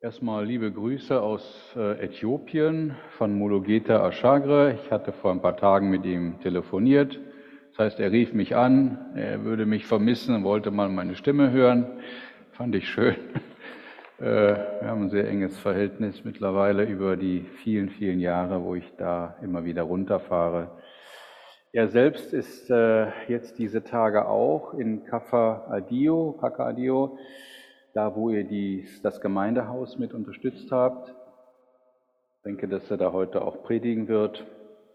Erstmal liebe Grüße aus Äthiopien von Mulugeta Ashagre. Ich hatte vor ein paar Tagen mit ihm telefoniert. Das heißt, er rief mich an, er würde mich vermissen und wollte mal meine Stimme hören. Fand ich schön. Wir haben ein sehr enges Verhältnis mittlerweile über die vielen, vielen Jahre, wo ich da immer wieder runterfahre. Er selbst ist jetzt diese Tage auch in Kaffa Adio, da wo ihr das Gemeindehaus mit unterstützt habt. Ich denke, dass er da heute auch predigen wird.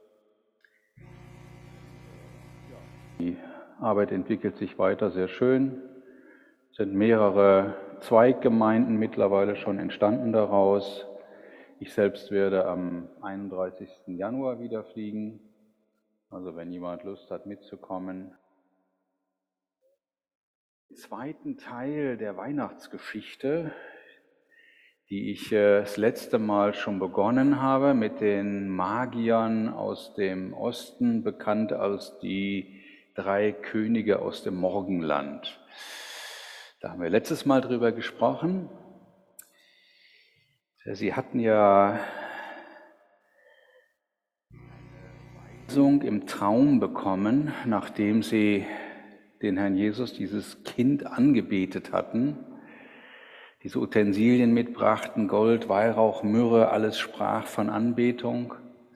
Die Arbeit entwickelt sich weiter sehr schön. Es sind mehrere Zweiggemeinden mittlerweile schon entstanden daraus. Ich selbst werde am 31. Januar wieder fliegen. Also wenn jemand Lust hat mitzukommen. Im zweiten Teil der Weihnachtsgeschichte, die ich das letzte Mal schon begonnen habe, mit den Magiern aus dem Osten, bekannt als die 3 Könige aus dem Morgenland. Da haben wir letztes Mal drüber gesprochen. Sie hatten ja im Traum bekommen, nachdem sie den Herrn Jesus, dieses Kind, angebetet hatten, diese Utensilien mitbrachten, Gold, Weihrauch, Myrrhe, alles sprach von Anbetung.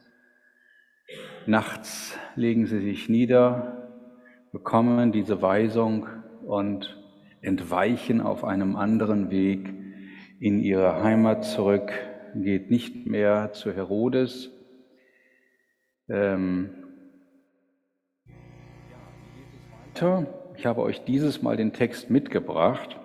Nachts legen sie sich nieder, bekommen diese Weisung und entweichen auf einem anderen Weg in ihre Heimat zurück, geht nicht mehr zu Herodes. Ich habe euch dieses Mal den Text mitgebracht.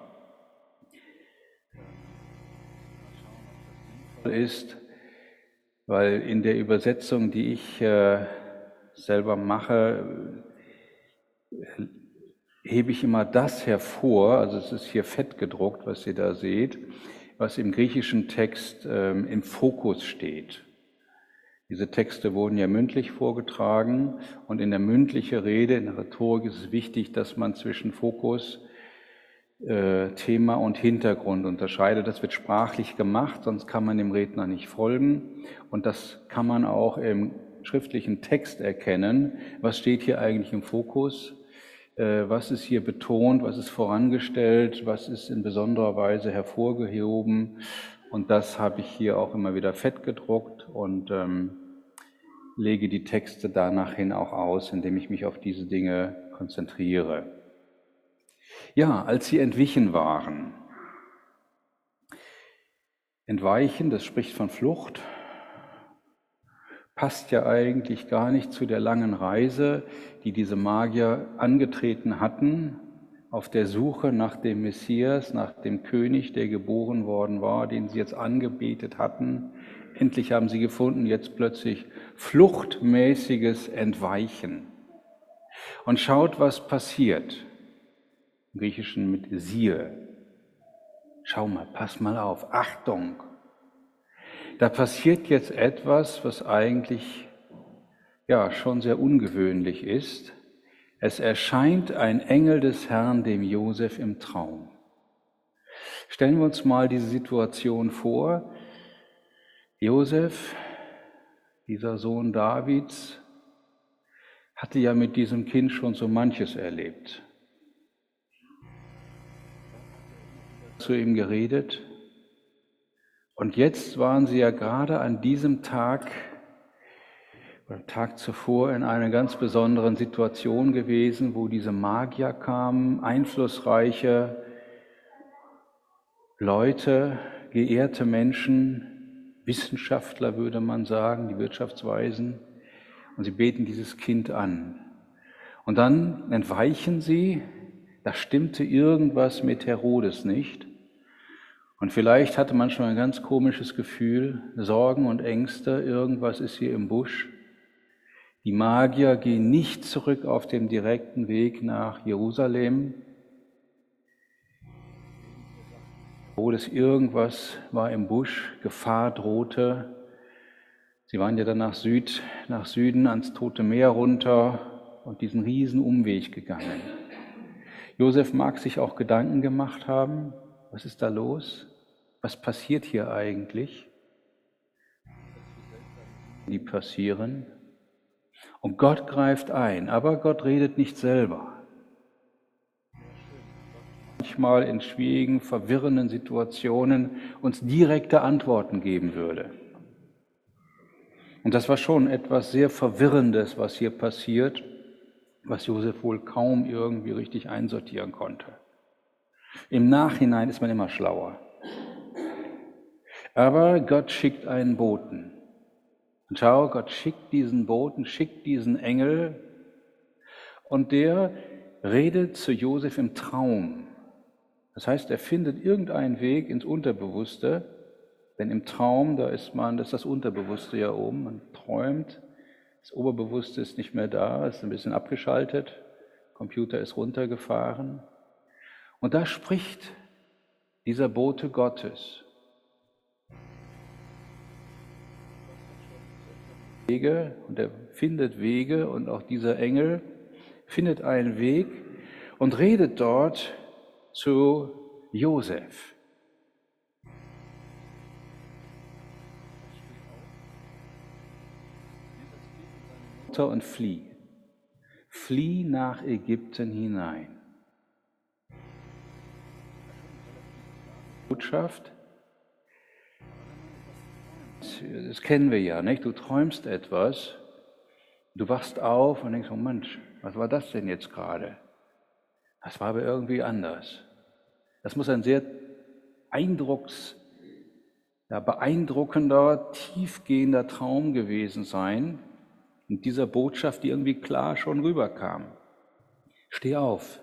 Ist, weil in der Übersetzung, die ich selber mache, hebe ich immer das hervor, also es ist hier fett gedruckt, was ihr da seht, was im griechischen Text im Fokus steht. Diese Texte wurden ja mündlich vorgetragen und in der mündlichen Rede, in der Rhetorik ist es wichtig, dass man zwischen Fokus, Thema und Hintergrund unterscheidet. Das wird sprachlich gemacht, sonst kann man dem Redner nicht folgen. Und das kann man auch im schriftlichen Text erkennen. Was steht hier eigentlich im Fokus? Was ist hier betont? Was ist vorangestellt? Was ist in besonderer Weise hervorgehoben? Und das habe ich hier auch immer wieder fett gedruckt und lege die Texte danach hin auch aus, indem ich mich auf diese Dinge konzentriere. Ja, als sie entwichen waren. Entweichen, das spricht von Flucht, passt ja eigentlich gar nicht zu der langen Reise, die diese Magier angetreten hatten, auf der Suche nach dem Messias, nach dem König, der geboren worden war, den sie jetzt angebetet hatten. Endlich haben sie gefunden, jetzt plötzlich fluchtmäßiges Entweichen. Und schaut, was passiert. Im Griechischen mit siehe. Schau mal, pass mal auf, Achtung. Da passiert jetzt etwas, was eigentlich ja schon sehr ungewöhnlich ist. Es erscheint ein Engel des Herrn dem Josef im Traum. Stellen wir uns mal diese Situation vor. Josef, dieser Sohn Davids, hatte ja mit diesem Kind schon so manches erlebt. Zu ihm geredet. Und jetzt waren sie ja gerade an diesem Tag oder Tag zuvor in einer ganz besonderen Situation gewesen, wo diese Magier kamen, einflussreiche Leute, geehrte Menschen, Wissenschaftler würde man sagen, die Wirtschaftsweisen, und sie beten dieses Kind an. Und dann entweichen sie, da stimmte irgendwas mit Herodes nicht. Und vielleicht hatte man schon ein ganz komisches Gefühl, Sorgen und Ängste, irgendwas ist hier im Busch. Die Magier gehen nicht zurück auf dem direkten Weg nach Jerusalem. Irgendwas war im Busch, Gefahr drohte. Sie waren ja dann nach Süden ans Tote Meer runter und diesen riesen Umweg gegangen. Josef mag sich auch Gedanken gemacht haben, was ist da los? Was passiert hier eigentlich? Die passieren. Und Gott greift ein, aber Gott redet nicht selber. Manchmal in schwierigen, verwirrenden Situationen uns direkte Antworten geben würde. Und das war schon etwas sehr Verwirrendes, was hier passiert, was Josef wohl kaum irgendwie richtig einsortieren konnte. Im Nachhinein ist man immer schlauer. Aber Gott schickt einen Boten. Und schau, Gott schickt diesen Boten, schickt diesen Engel und der redet zu Josef im Traum. Das heißt, er findet irgendeinen Weg ins Unterbewusste, denn im Traum, das ist das Unterbewusste ja oben, man träumt, das Oberbewusste ist nicht mehr da, ist ein bisschen abgeschaltet, der Computer ist runtergefahren. Und da spricht dieser Bote Gottes. Wege, und er findet Wege, und auch dieser Engel findet einen Weg und redet dort zu Josef. Und flieh. Flieh nach Ägypten hinein. Botschaft, das kennen wir ja, nicht? Du träumst etwas, du wachst auf und denkst, oh Mensch, was war das denn jetzt gerade? Das war aber irgendwie anders. Das muss ein sehr beeindruckender, tiefgehender Traum gewesen sein, mit dieser Botschaft, die irgendwie klar schon rüberkam. Steh auf.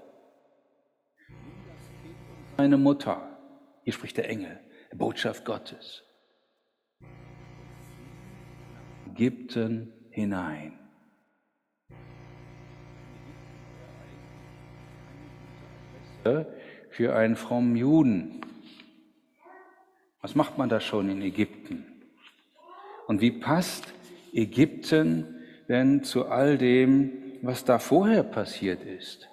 Deine Mutter, hier spricht der Engel, Botschaft Gottes. Ägypten hinein. Für einen frommen Juden. Was macht man da schon in Ägypten? Und wie passt Ägypten denn zu all dem, was da vorher passiert ist?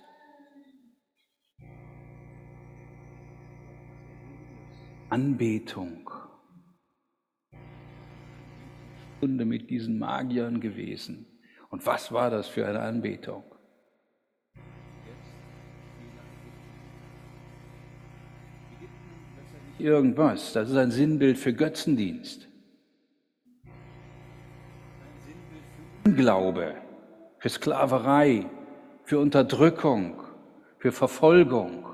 Anbetung. Stunde mit diesen Magiern gewesen. Und was war das für eine Anbetung? Irgendwas, das ist ein Sinnbild für Götzendienst. Unglaube, für Sklaverei, für Unterdrückung, für Verfolgung.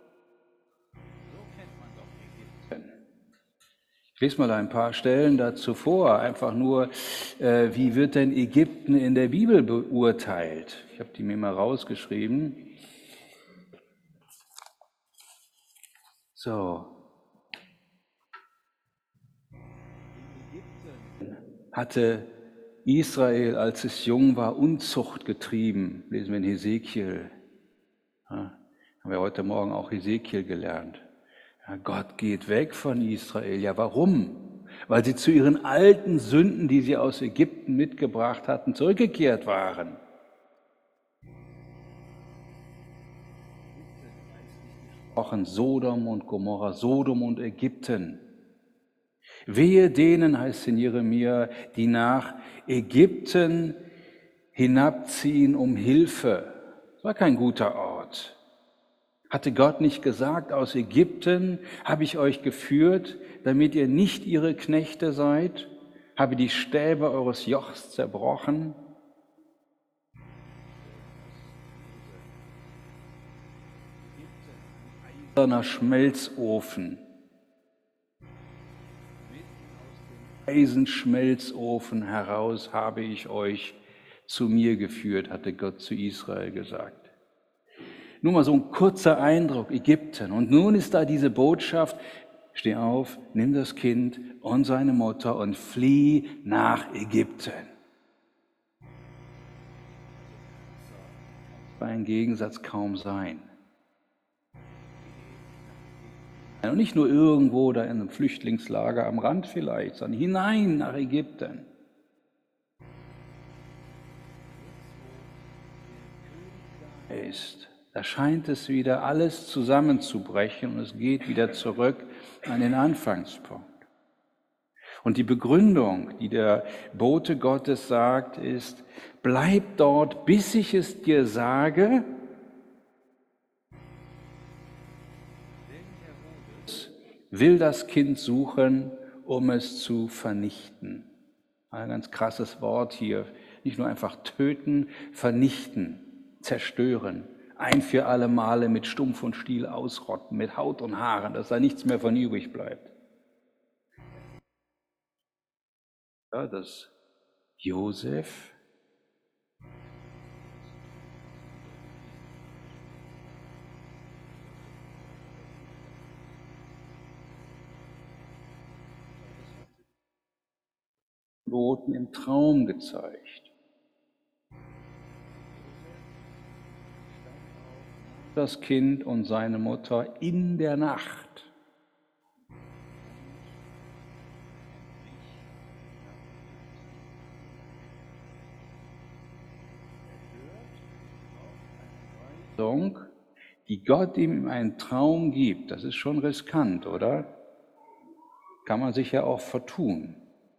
Ich lese mal ein paar Stellen dazu vor, einfach nur, wie wird denn Ägypten in der Bibel beurteilt? Ich habe die mir mal rausgeschrieben. So. Hatte Israel, als es jung war, Unzucht getrieben, lesen wir in Hesekiel. Ja, haben wir heute Morgen auch Hesekiel gelernt. Ja, Gott geht weg von Israel. Ja, warum? Weil sie zu ihren alten Sünden, die sie aus Ägypten mitgebracht hatten, zurückgekehrt waren. Auch in Sodom und Gomorra, Sodom und Ägypten. Wehe denen, heißt es in Jeremia, die nach Ägypten hinabziehen um Hilfe. Das war kein guter Ort. Hatte Gott nicht gesagt, aus Ägypten habe ich euch geführt, damit ihr nicht ihre Knechte seid? Habe die Stäbe eures Jochs zerbrochen? Eiserner Schmelzofen. Eisenschmelzofen heraus habe ich euch zu mir geführt, hatte Gott zu Israel gesagt. Nur mal so ein kurzer Eindruck, Ägypten. Und nun ist da diese Botschaft, steh auf, nimm das Kind und seine Mutter und flieh nach Ägypten. Das ein Gegensatz kaum sein. Und nicht nur irgendwo da in einem Flüchtlingslager am Rand vielleicht, sondern hinein nach Ägypten. Ist. Da scheint es wieder alles zusammenzubrechen und es geht wieder zurück an den Anfangspunkt. Und die Begründung, die der Bote Gottes sagt, ist: Bleib dort, bis ich es dir sage. Will das Kind suchen, um es zu vernichten. Ein ganz krasses Wort hier. Nicht nur einfach töten, vernichten, zerstören. Ein für alle Male mit Stumpf und Stiel ausrotten, mit Haut und Haaren, dass da nichts mehr von übrig bleibt. Ja, dass Josef Boten im Traum gezeigt. Das Kind und seine Mutter in der Nacht. Die Gott ihm einen Traum gibt, das ist schon riskant, oder? Kann man sich ja auch vertun.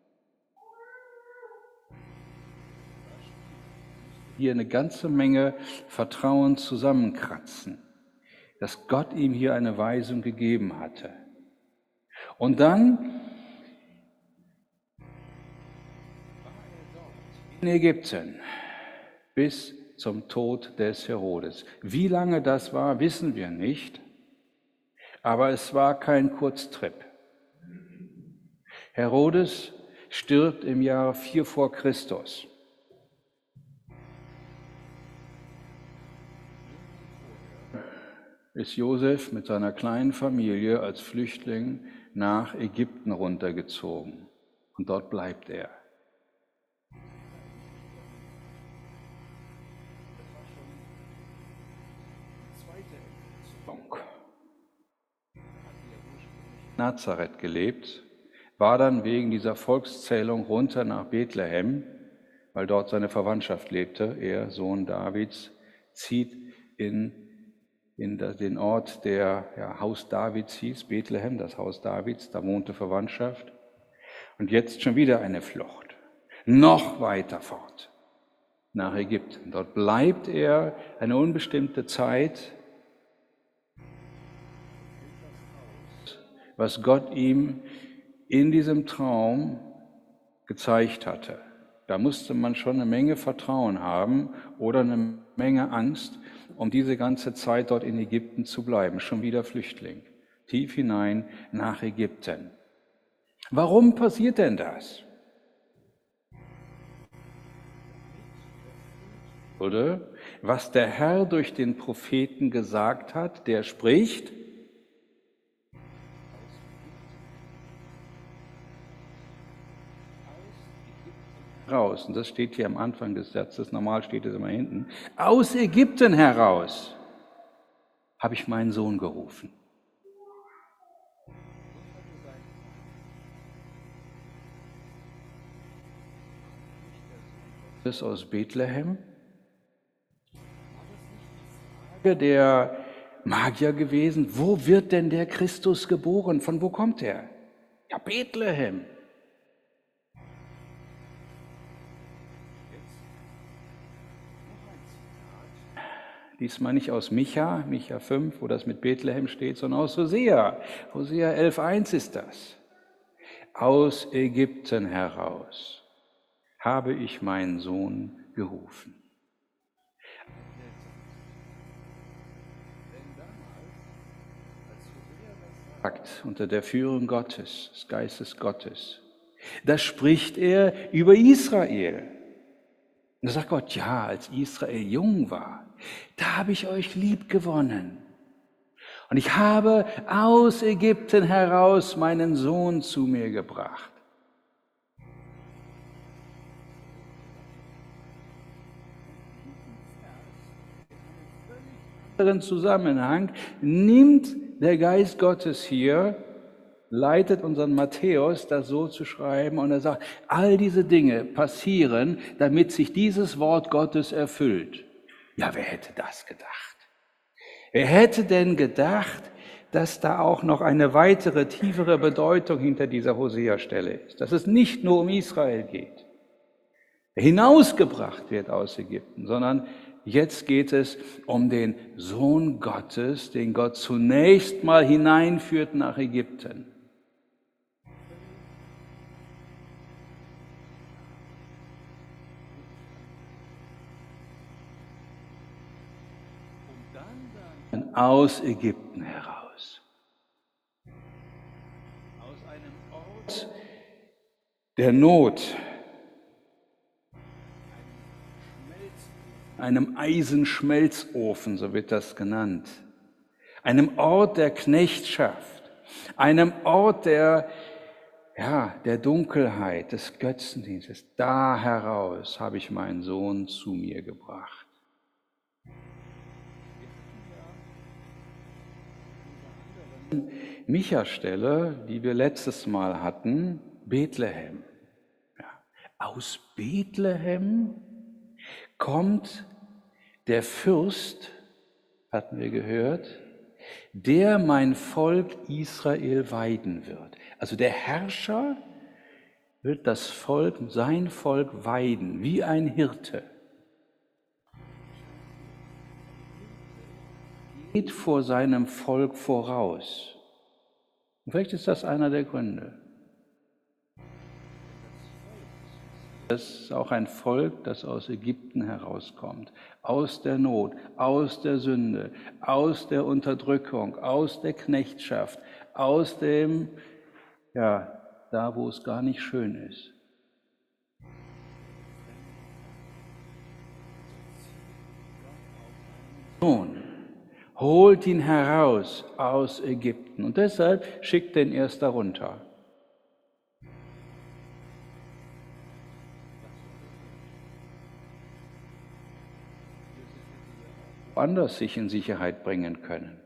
Hier eine ganze Menge Vertrauen zusammenkratzen, dass Gott ihm hier eine Weisung gegeben hatte. Und dann in Ägypten bis zum Tod des Herodes. Wie lange das war, wissen wir nicht, aber es war kein Kurztrip. Herodes stirbt im Jahr 4 vor Christus. Ist Josef mit seiner kleinen Familie als Flüchtling nach Ägypten runtergezogen. Und dort bleibt er. Nazareth gelebt, war dann wegen dieser Volkszählung runter nach Bethlehem, weil dort seine Verwandtschaft lebte. Er, Sohn Davids, zieht in den Ort, der Haus Davids hieß, Bethlehem, das Haus Davids, da wohnte Verwandtschaft. Und jetzt schon wieder eine Flucht, noch weiter fort nach Ägypten. Dort bleibt er eine unbestimmte Zeit, was Gott ihm in diesem Traum gezeigt hatte. Da musste man schon eine Menge Vertrauen haben oder eine Menge Angst, um diese ganze Zeit dort in Ägypten zu bleiben. Schon wieder Flüchtling, tief hinein nach Ägypten. Warum passiert denn das? Oder was der Herr durch den Propheten gesagt hat, der spricht: raus. Und das steht hier am Anfang des Satzes, normal steht es immer hinten. Aus Ägypten heraus habe ich meinen Sohn gerufen. Das ist aus Bethlehem. Der Magier gewesen, wo wird denn der Christus geboren? Von wo kommt er? Ja, Bethlehem. Diesmal nicht aus Micha 5, wo das mit Bethlehem steht, sondern aus Hosea. Hosea 11,1 ist das. Aus Ägypten heraus habe ich meinen Sohn gerufen. Unter der Führung Gottes, des Geistes Gottes, da spricht er über Israel. Und da sagt Gott: ja, als Israel jung war, da habe ich euch lieb gewonnen. Und ich habe aus Ägypten heraus meinen Sohn zu mir gebracht. In einem Zusammenhang nimmt der Geist Gottes hier, leitet unseren Matthäus, das so zu schreiben, und er sagt, all diese Dinge passieren, damit sich dieses Wort Gottes erfüllt. Ja, wer hätte das gedacht? Wer hätte denn gedacht, dass da auch noch eine weitere, tiefere Bedeutung hinter dieser Hosea-Stelle ist, dass es nicht nur um Israel geht, der hinausgebracht wird aus Ägypten, sondern jetzt geht es um den Sohn Gottes, den Gott zunächst mal hineinführt nach Ägypten. Aus Ägypten heraus. Aus einem Ort der Not, einem Eisenschmelzofen, so wird das genannt, einem Ort der Knechtschaft, einem Ort der Dunkelheit, des Götzendienstes. Da heraus habe ich meinen Sohn zu mir gebracht. Micha-Stelle, die wir letztes Mal hatten, Bethlehem. Ja. Aus Bethlehem kommt der Fürst, hatten wir gehört, der mein Volk Israel weiden wird. Also der Herrscher wird das Volk, sein Volk weiden, wie ein Hirte. Geht vor seinem Volk voraus. Und vielleicht ist das einer der Gründe. Das ist auch ein Volk, das aus Ägypten herauskommt, aus der Not, aus der Sünde, aus der Unterdrückung, aus der Knechtschaft, aus dem, da wo es gar nicht schön ist. Nun, holt ihn heraus aus Ägypten und deshalb schickt er ihn erst darunter. Anders sich in Sicherheit bringen können.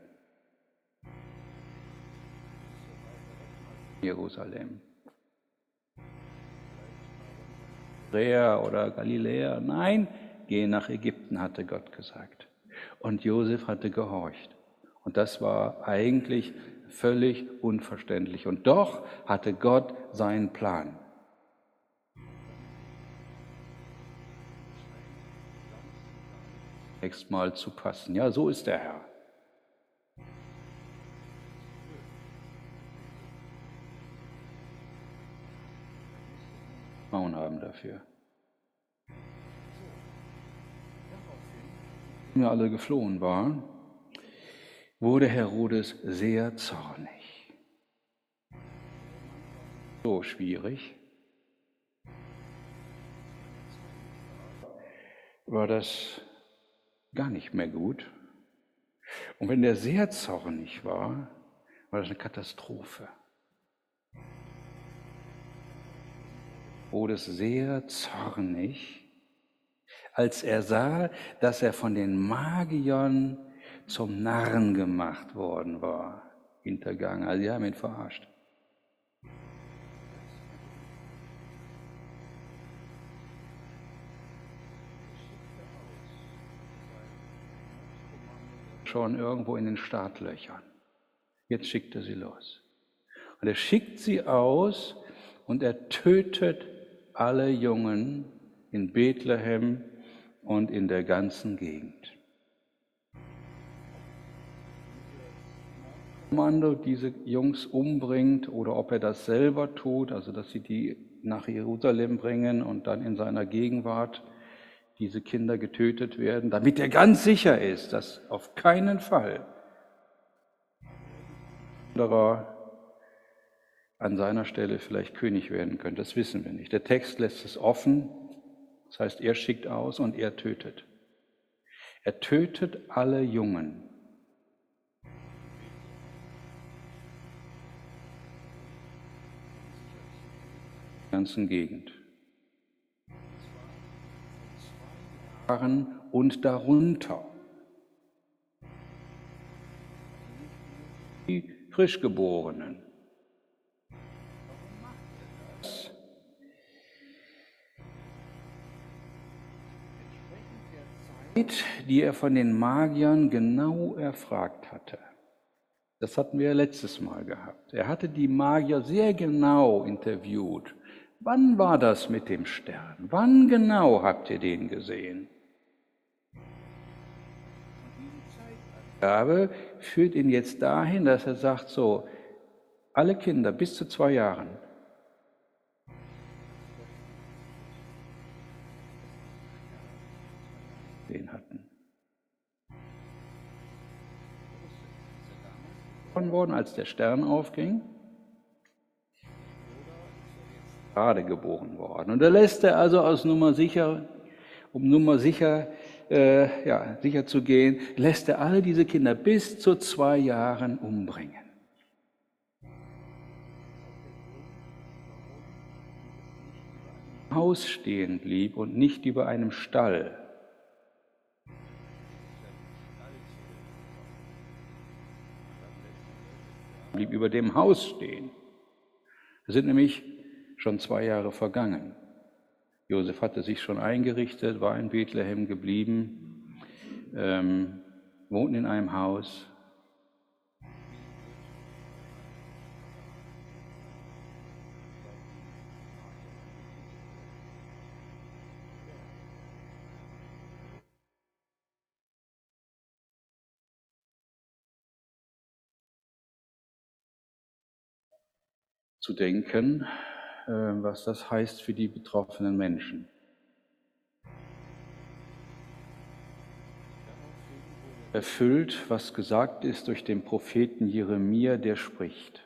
Jerusalem. Oder Galiläa. Nein, geh nach Ägypten, hatte Gott gesagt. Und Josef hatte gehorcht. Und das war eigentlich völlig unverständlich. Und doch hatte Gott seinen Plan. Nächstes Mal zu passen. Ja, so ist der Herr. Maun haben dafür. Als wir alle geflohen waren, wurde Herodes sehr zornig. So schwierig. War das gar nicht mehr gut. Und wenn der sehr zornig war, war das eine Katastrophe. Wurde sehr zornig, als er sah, dass er von den Magiern zum Narren gemacht worden war, hintergangen. Also die haben ihn verarscht. Schon irgendwo in den Startlöchern. Jetzt schickt er sie los. Und er schickt sie aus und er tötet alle Jungen in Bethlehem und in der ganzen Gegend. Kommando diese Jungs umbringt oder ob er das selber tut, also dass sie die nach Jerusalem bringen und dann in seiner Gegenwart diese Kinder getötet werden, damit er ganz sicher ist, dass auf keinen Fall anderer an seiner Stelle vielleicht König werden könnte. Das wissen wir nicht. Der Text lässt es offen. Das heißt, er schickt aus und er tötet. Er tötet alle Jungen. In der ganzen Gegend. Und darunter die Frischgeborenen. die er von den Magiern genau erfragt hatte. Das hatten wir ja letztes Mal gehabt. Er hatte die Magier sehr genau interviewt. Wann war das mit dem Stern? Wann genau habt ihr den gesehen? Die Gabe führt ihn jetzt dahin, dass er sagt, so, alle Kinder bis zu 2 Jahren den hatten. Worden, als der Stern aufging, gerade geboren worden. Und da lässt er also aus Nummer sicher, um Nummer sicher, sicher zu gehen, lässt er alle diese Kinder bis zu 2 Jahren umbringen. Haus stehen blieb und nicht über einem Stall. Blieb über dem Haus stehen. Es sind nämlich schon 2 Jahre vergangen. Josef hatte sich schon eingerichtet, war in Bethlehem geblieben, wohnt in einem Haus. Zu denken, was das heißt für die betroffenen Menschen. Erfüllt, was gesagt ist durch den Propheten Jeremia, der spricht.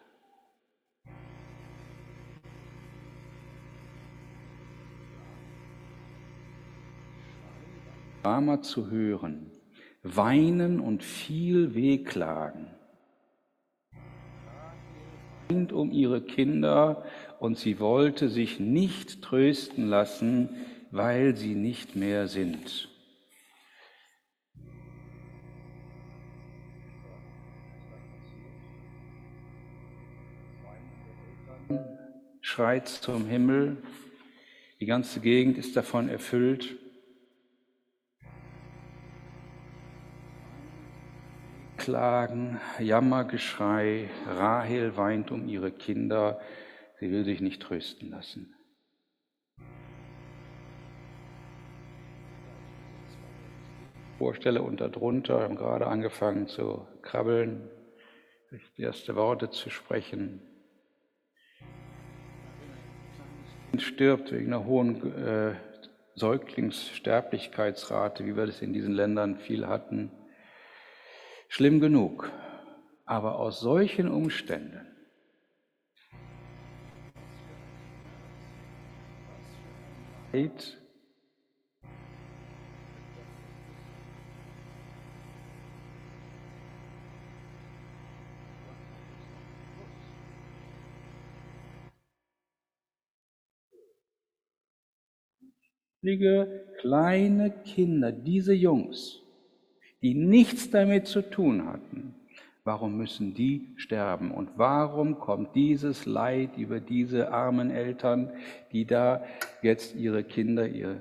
Drama zu hören, weinen und viel Wehklagen. Um ihre Kinder und sie wollte sich nicht trösten lassen, weil sie nicht mehr sind. Schreit zum Himmel, die ganze Gegend ist davon erfüllt. Klagen, Jammergeschrei, Rahel weint um ihre Kinder, sie will sich nicht trösten lassen. Vorstelle und darunter haben gerade angefangen zu krabbeln, erste Worte zu sprechen. Kind stirbt wegen einer hohen Säuglingssterblichkeitsrate, wie wir das in diesen Ländern viel hatten. Schlimm genug. Aber aus solchen Umständen kleine Kinder, diese Jungs, die nichts damit zu tun hatten, warum müssen die sterben? Und warum kommt dieses Leid über diese armen Eltern, die da jetzt ihre Kinder, ihre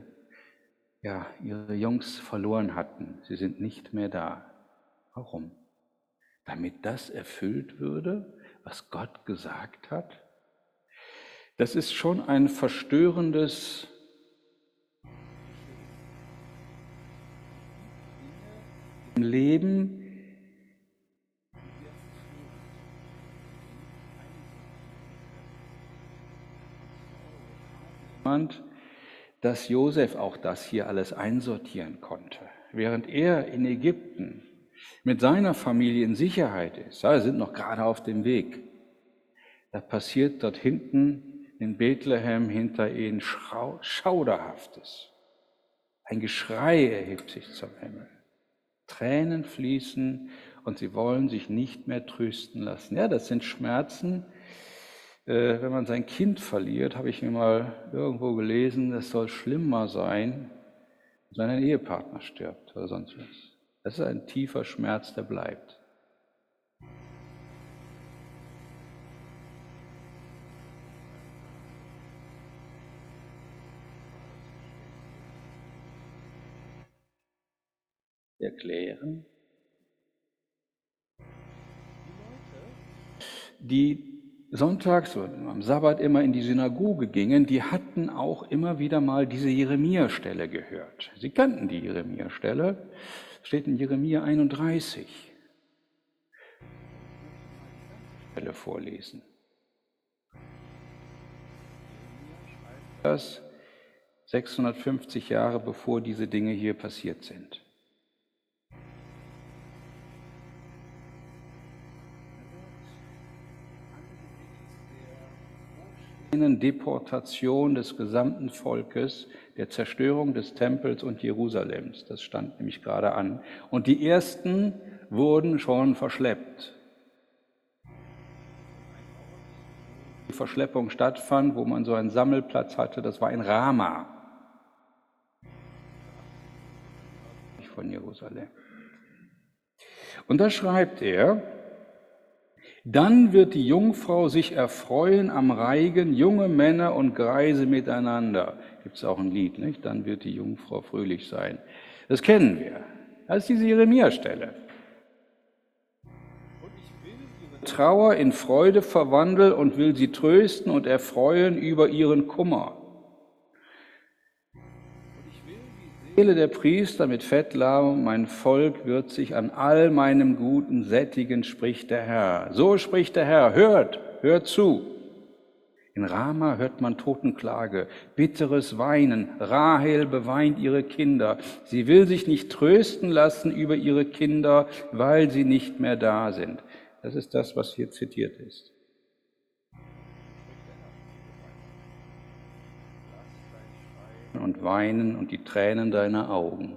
Jungs verloren hatten? Sie sind nicht mehr da. Warum? Damit das erfüllt würde, was Gott gesagt hat? Das ist schon ein verstörendes Leben, dass Josef auch das hier alles einsortieren konnte. Während er in Ägypten mit seiner Familie in Sicherheit ist, sie sind noch gerade auf dem Weg, da passiert dort hinten in Bethlehem hinter ihnen Schauderhaftes. Ein Geschrei erhebt sich zum Himmel. Tränen fließen und sie wollen sich nicht mehr trösten lassen. Ja, das sind Schmerzen. Wenn man sein Kind verliert, habe ich mir mal irgendwo gelesen, das soll schlimmer sein, wenn ein Ehepartner stirbt oder sonst was. Das ist ein tiefer Schmerz, der bleibt. erklären. Die sonntags oder am Sabbat immer in die Synagoge gingen, die hatten auch immer wieder mal diese Jeremia-Stelle gehört. Sie kannten die Jeremia-Stelle, steht in Jeremia 31. Stelle vorlesen. Das 650 Jahre bevor diese Dinge hier passiert sind. Deportation des gesamten Volkes, der Zerstörung des Tempels und Jerusalems. Das stand nämlich gerade an. Und die ersten wurden schon verschleppt. Die Verschleppung stattfand, wo man so einen Sammelplatz hatte, das war in Rama von Jerusalem. Und da schreibt er: Dann wird die Jungfrau sich erfreuen am Reigen, junge Männer und Greise miteinander. Gibt es auch ein Lied, nicht? Dann wird die Jungfrau fröhlich sein. Das kennen wir. Das ist diese Jeremia-Stelle. Trauer in Freude verwandeln und will sie trösten und erfreuen über ihren Kummer. Die Seele der Priester mit Fett laben, mein Volk wird sich an all meinem Guten sättigen, spricht der Herr. So spricht der Herr, hört zu. In Rama hört man Totenklage, bitteres Weinen. Rahel beweint ihre Kinder. Sie will sich nicht trösten lassen über ihre Kinder, weil sie nicht mehr da sind. Das ist das, was hier zitiert ist. Und weinen und die Tränen deiner Augen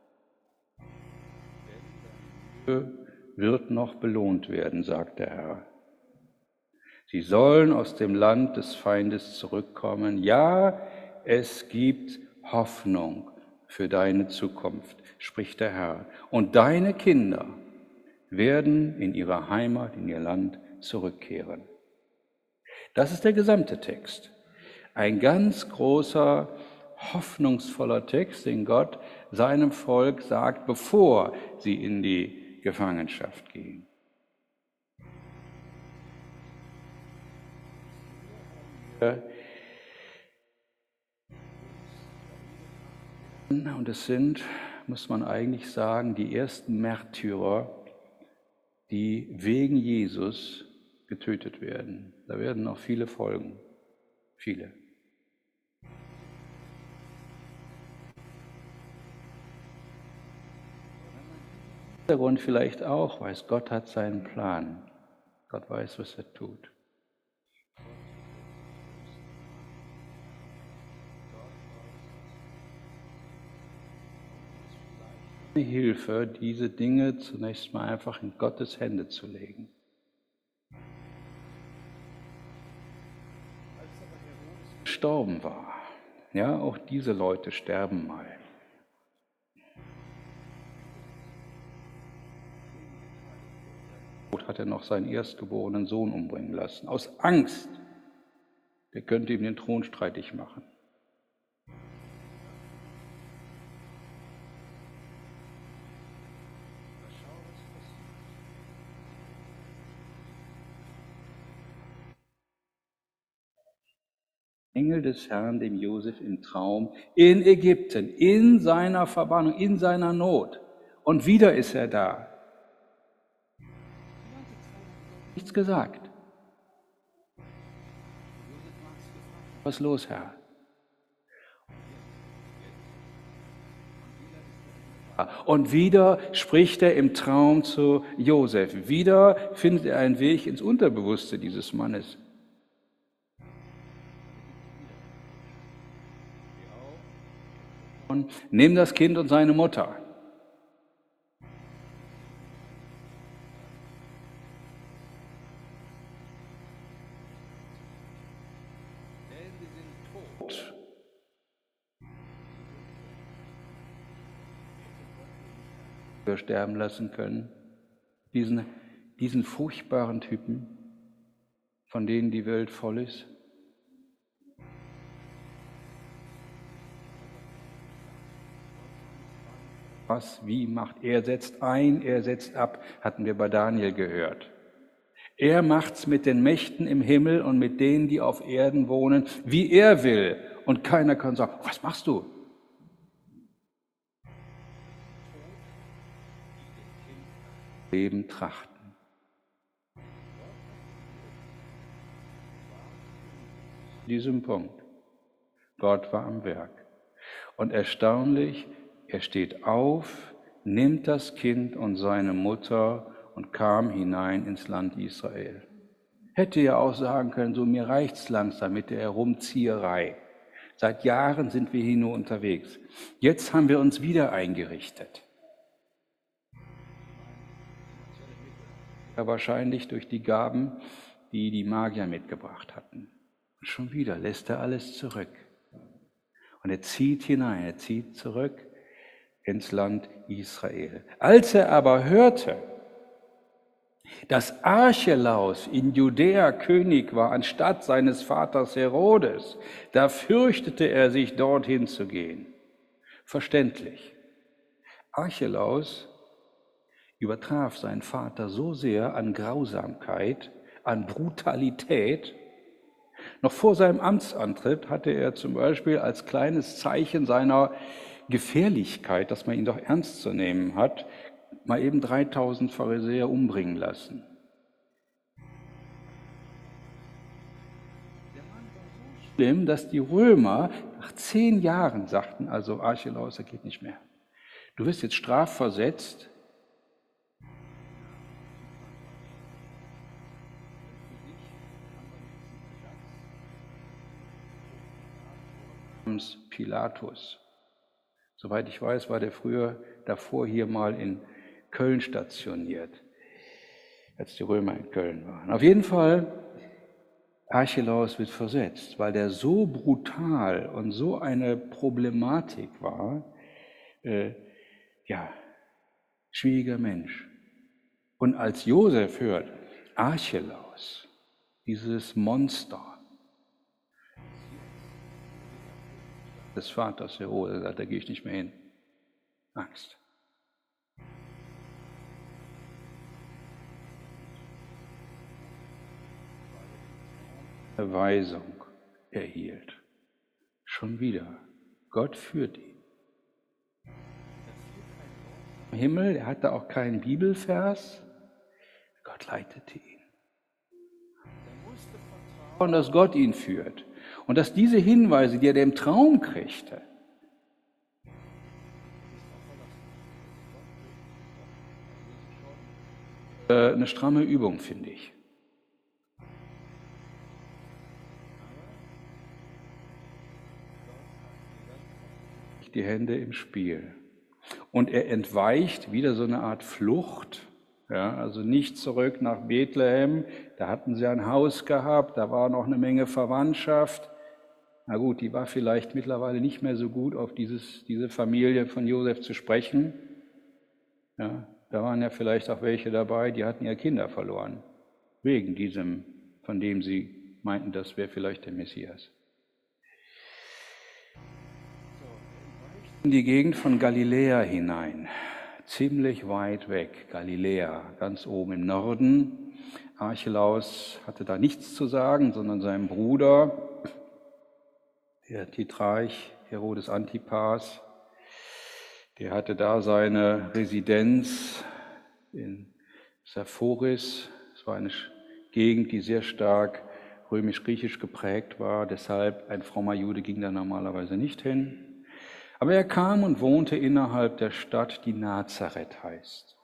wird noch belohnt werden, sagt der Herr. Sie sollen aus dem Land des Feindes zurückkommen. Ja, es gibt Hoffnung für deine Zukunft, spricht der Herr. Und deine Kinder werden in ihre Heimat, in ihr Land zurückkehren. Das ist der gesamte Text. Ein ganz großer, hoffnungsvoller Text, den Gott seinem Volk sagt, bevor sie in die Gefangenschaft gehen. Und es sind, muss man eigentlich sagen, die ersten Märtyrer, die wegen Jesus getötet werden. Da werden noch viele folgen. Viele. Hintergrund vielleicht auch, weiß Gott hat seinen Plan. Gott weiß, was er tut. Eine Hilfe, diese Dinge zunächst mal einfach in Gottes Hände zu legen. Als gestorben war, ja, auch diese Leute sterben mal. Hat er noch seinen erstgeborenen Sohn umbringen lassen, aus Angst, der könnte ihm den Thron streitig machen. Engel des Herrn dem Josef im Traum in Ägypten, in seiner Verbannung, in seiner Not. Und wieder ist er da. Nichts gesagt. Was ist los, Herr? Und wieder spricht er im Traum zu Josef. Wieder findet er einen Weg ins Unterbewusste dieses Mannes. Und nimm das Kind und seine Mutter. Wir sterben lassen können. Diesen furchtbaren Typen, von denen die Welt voll ist. was, wie macht. Er setzt ein, er setzt ab, hatten wir bei Daniel gehört. Er macht's mit den Mächten im Himmel und mit denen, die auf Erden wohnen, wie er will. Und keiner kann sagen, was machst du? Leben trachten. Diesem Punkt. Gott war am Werk. Und erstaunlich, er steht auf, nimmt das Kind und seine Mutter und kam hinein ins Land Israel. Hätte ja auch sagen können, so mir reicht's langsam mit der Herumzieherei. Seit Jahren sind wir hier nur unterwegs. Jetzt haben wir uns wieder eingerichtet. Ja, wahrscheinlich durch die Gaben, die die Magier mitgebracht hatten. Und schon wieder lässt er alles zurück. Und er zieht hinein, er zieht zurück ins Land Israel. Als er aber hörte, dass Archelaus in Judäa König war, anstatt seines Vaters Herodes, da fürchtete er sich, dorthin zu gehen. Verständlich. Archelaus übertraf seinen Vater so sehr an Grausamkeit, an Brutalität. Noch vor seinem Amtsantritt hatte er zum Beispiel als kleines Zeichen seiner Gefährlichkeit, dass man ihn doch ernst zu nehmen hat, mal eben 3000 Pharisäer umbringen lassen. Schlimm, dass die Römer nach 10 Jahren sagten, also Archelaus, er geht nicht mehr. Du wirst jetzt strafversetzt. Pilatus. Soweit ich weiß, war der früher davor hier mal in Köln stationiert, als die Römer in Köln waren. Auf jeden Fall, Archelaus wird versetzt, weil der so brutal und so eine Problematik war, schwieriger Mensch. Und als Josef hört, Archelaus, dieses Monster des Vaters Herodes, sagt, da gehe ich nicht mehr hin. Angst. Weisung erhielt. Schon wieder. Gott führt ihn. Im Himmel, er hatte auch keinen Bibelvers. Gott leitete ihn. Er musste vertrauen, dass Gott ihn führt. Und dass diese Hinweise, die er im Traum kriegte, eine stramme Übung, finde ich. Die Hände im Spiel. Und er entweicht wieder so eine Art Flucht, ja, also nicht zurück nach Bethlehem, da hatten sie ein Haus gehabt, da war noch eine Menge Verwandtschaft. Na gut, die war vielleicht mittlerweile nicht mehr so gut auf diese Familie von Josef zu sprechen. Ja, da waren ja vielleicht auch welche dabei, die hatten ihre Kinder verloren, wegen diesem, von dem sie meinten, das wäre vielleicht der Messias. In die Gegend von Galiläa hinein, ziemlich weit weg, Galiläa, ganz oben im Norden. Archelaus hatte da nichts zu sagen, sondern sein Bruder, der Tetrarch Herodes Antipas, der hatte da seine Residenz in Sepphoris. Es war eine Gegend, die sehr stark römisch-griechisch geprägt war, deshalb ein frommer Jude ging da normalerweise nicht hin. Aber er kam und wohnte innerhalb der Stadt, die Nazareth heißt.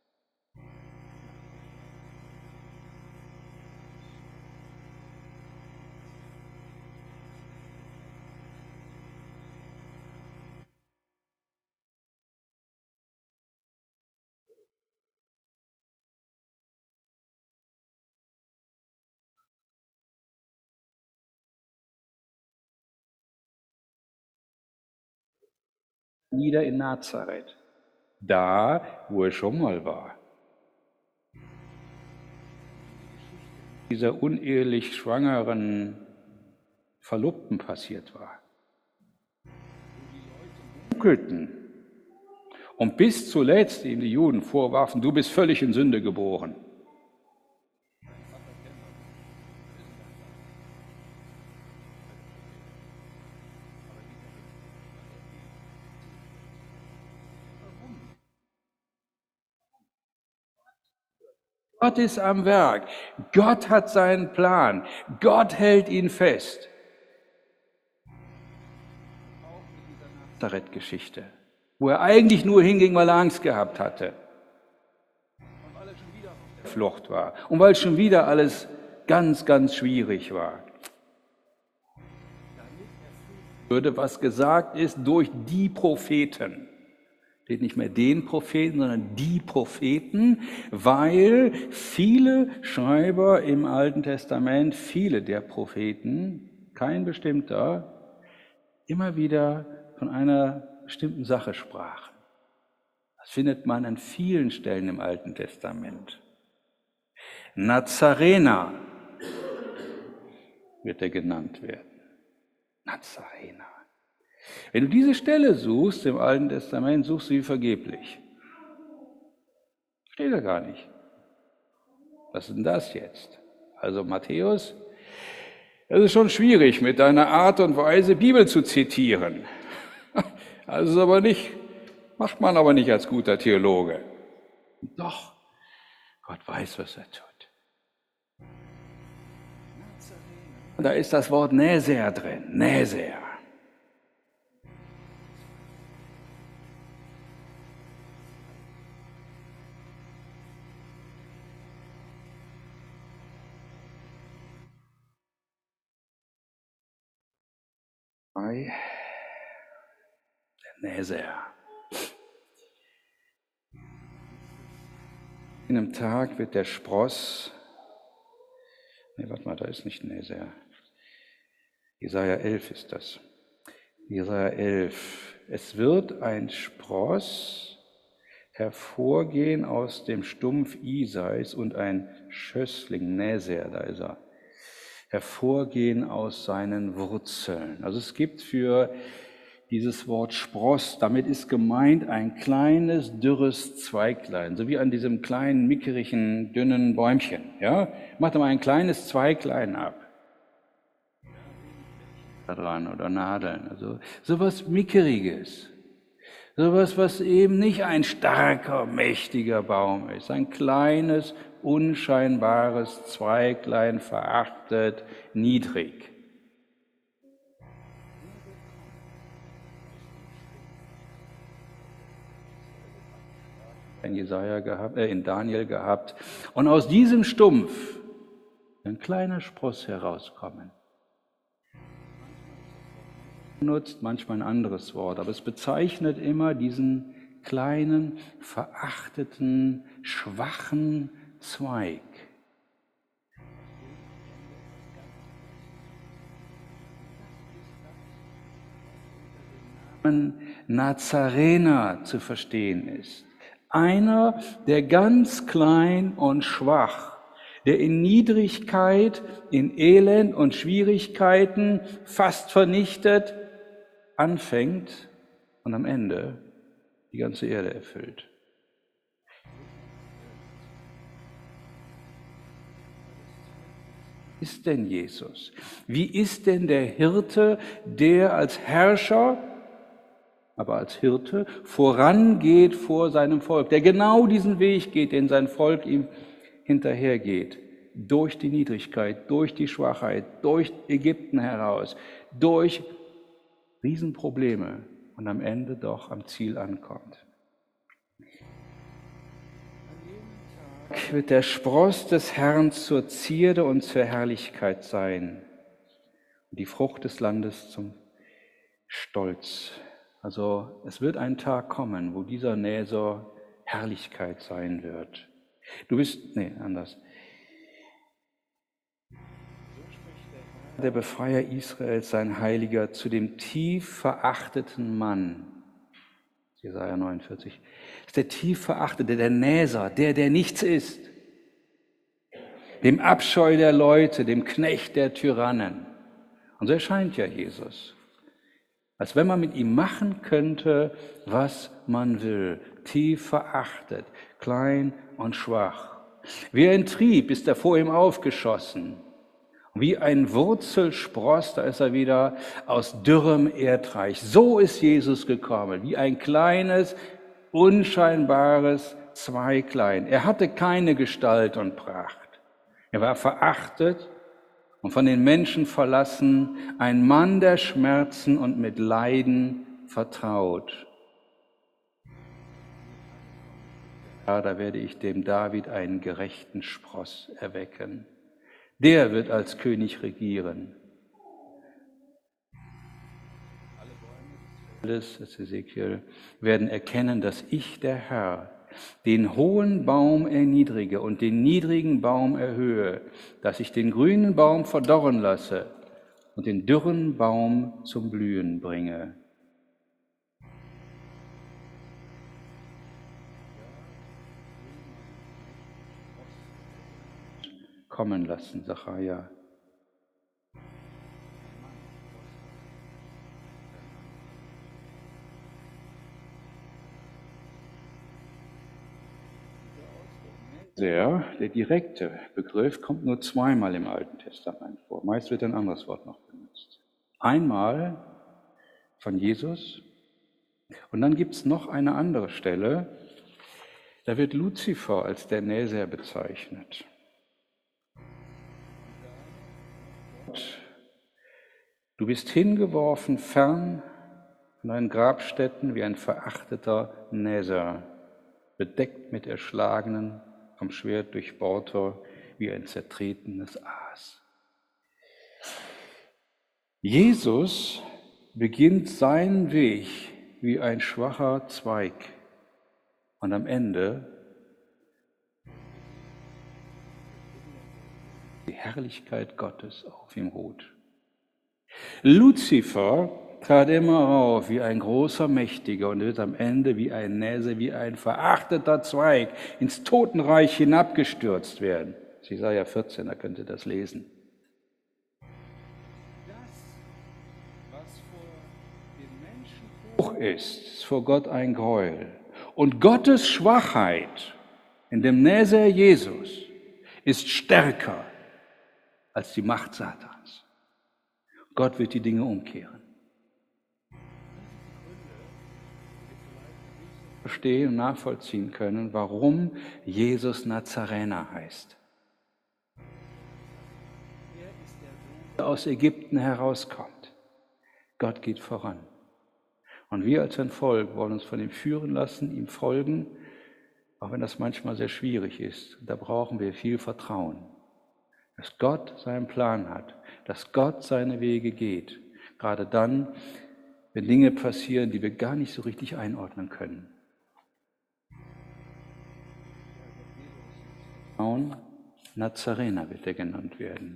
Nieder in Nazareth, da, wo er schon mal war. Dieser unehelich schwangeren Verlobten passiert war. Dunkelten. Und bis zuletzt ihm die Juden vorwarfen, du bist völlig in Sünde geboren. Gott ist am Werk. Gott hat seinen Plan. Gott hält ihn fest. Nazareth-Geschichte, wo er eigentlich nur hinging, weil er Angst gehabt hatte. Und weil er schon wieder auf der Flucht war. Und weil schon wieder alles ganz, ganz schwierig war. Würde, was gesagt ist, durch die Propheten. Steht nicht mehr den Propheten, sondern die Propheten, weil viele Schreiber im Alten Testament, viele der Propheten, kein bestimmter, immer wieder von einer bestimmten Sache sprachen. Das findet man an vielen Stellen im Alten Testament. Nazarener wird er genannt werden. Nazarener. Wenn du diese Stelle suchst im Alten Testament, suchst du sie vergeblich. Steht da gar nicht. Was ist denn das jetzt? Also Matthäus, es ist schon schwierig, mit deiner Art und Weise Bibel zu zitieren. Also aber nicht, macht man aber nicht als guter Theologe. Doch, Gott weiß, was er tut. Da ist das Wort Näser drin, Näser. Der Näser. In einem Tag wird der Spross, warte mal, da ist nicht Näser. Jesaja 11 ist das. Jesaja 11. Es wird ein Spross hervorgehen aus dem Stumpf Isais und ein Schössling, Näser, da ist er, hervorgehen aus seinen Wurzeln. Also es gibt für dieses Wort Spross, damit ist gemeint ein kleines, dürres Zweiglein, so wie an diesem kleinen, mickerigen, dünnen Bäumchen. Ja? Macht mal ein kleines Zweiglein ab. Dran oder Nadeln, also sowas Mickeriges. Sowas, was eben nicht ein starker, mächtiger Baum ist, ein kleines, unscheinbares Zweiglein, verachtet, niedrig. In Daniel gehabt. Und aus diesem Stumpf ein kleiner Spross herauskommen. Nutzt manchmal ein anderes Wort, aber es bezeichnet immer diesen kleinen, verachteten, schwachen Zweig. Nazarener zu verstehen ist. Einer, der ganz klein und schwach, der in Niedrigkeit, in Elend und Schwierigkeiten fast vernichtet, anfängt und am Ende die ganze Erde erfüllt. Wie ist denn Jesus? Wie ist denn der Hirte, der als Herrscher, aber als Hirte vorangeht vor seinem Volk, der genau diesen Weg geht, den sein Volk ihm hinterhergeht, durch die Niedrigkeit, durch die Schwachheit, durch Ägypten heraus, durch Riesenprobleme und am Ende doch am Ziel ankommt. Wird der Spross des Herrn zur Zierde und zur Herrlichkeit sein und die Frucht des Landes zum Stolz. Also es wird ein Tag kommen, wo dieser Näser Herrlichkeit sein wird. Anders. Der Befreier Israels, sein Heiliger, zu dem tief verachteten Mann. Jesaja 49. Das ist der tief verachtete, der Näser, der nichts ist. Dem Abscheu der Leute, dem Knecht der Tyrannen. Und so erscheint ja Jesus. Als wenn man mit ihm machen könnte, was man will. Tief verachtet, klein und schwach. Wie ein Trieb ist er vor ihm aufgeschossen. Wie ein Wurzelspross, da ist er wieder aus dürrem Erdreich. So ist Jesus gekommen, wie ein kleines, unscheinbares Zweiglein. Er hatte keine Gestalt und Pracht. Er war verachtet und von den Menschen verlassen, ein Mann der Schmerzen und mit Leiden vertraut. Ja, da werde ich dem David einen gerechten Spross erwecken. Der wird als König regieren. Das Ezekiel, werden erkennen, dass ich, der Herr, den hohen Baum erniedrige und den niedrigen Baum erhöhe, dass ich den grünen Baum verdorren lasse und den dürren Baum zum Blühen bringe. Kommen lassen, Sacharja. Der direkte Begriff kommt nur zweimal im Alten Testament vor. Meist wird ein anderes Wort noch benutzt. Einmal von Jesus und dann gibt es noch eine andere Stelle, da wird Luzifer als der Näser bezeichnet. Du bist hingeworfen fern von deinen Grabstätten wie ein verachteter Näser, bedeckt mit erschlagenen, vom Schwert durchbohrter, wie ein zertretenes Aas. Jesus beginnt seinen Weg wie ein schwacher Zweig und am Ende die Herrlichkeit Gottes auf ihm ruht. Luzifer trat immer auf wie ein großer Mächtiger und wird am Ende wie ein Näser, wie ein verachteter Zweig ins Totenreich hinabgestürzt werden. Jesaja 14, da könnt ihr das lesen. Das, was vor den Menschen hoch ist vor Gott ein Gräuel. Und Gottes Schwachheit in dem Näser Jesus ist stärker als die Macht Satans. Gott wird die Dinge umkehren. Verstehen und nachvollziehen können, warum Jesus Nazarener heißt. Er aus Ägypten herauskommt. Gott geht voran. Und wir als ein Volk wollen uns von ihm führen lassen, ihm folgen, auch wenn das manchmal sehr schwierig ist. Da brauchen wir viel Vertrauen, dass Gott seinen Plan hat, dass Gott seine Wege geht. Gerade dann, wenn Dinge passieren, die wir gar nicht so richtig einordnen können. Nazarener wird er genannt werden.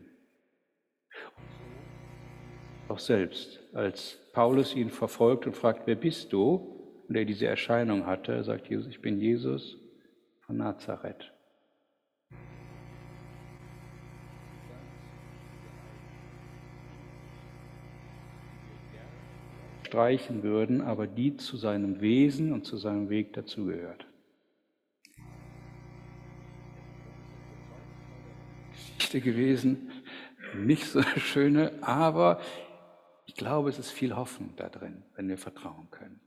Auch selbst, als Paulus ihn verfolgt und fragt, wer bist du? Und er diese Erscheinung hatte, sagt Jesus, ich bin Jesus von Nazareth. Streichen würden, aber die zu seinem Wesen und zu seinem Weg dazugehört. Geschichte gewesen, nicht so eine schöne, aber ich glaube, es ist viel Hoffnung da drin, wenn wir vertrauen können.